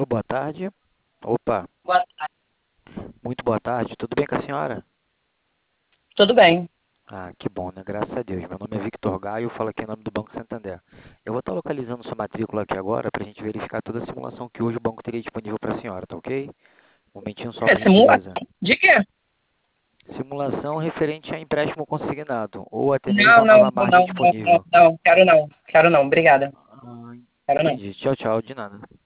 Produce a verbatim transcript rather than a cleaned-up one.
boa tarde. Opa, Boa- muito boa tarde. Tudo bem com a senhora? Tudo bem. Ah, que bom, né? Graças a Deus. Meu nome é Victor Gaio, eu falo aqui em nome do Banco Santander. Eu vou estar localizando sua matrícula aqui agora para a gente verificar toda a simulação que hoje o banco teria disponível para a senhora, tá ok? Um momentinho só É para a gente simulação? visualizar. De quê? Simulação referente a empréstimo consignado, ou até mesmo Não, a não, nova não, margem não, não, não, disponível. não. Quero não. Quero não. Obrigada. Ah, Quero não. entendi. Tchau, tchau, de nada.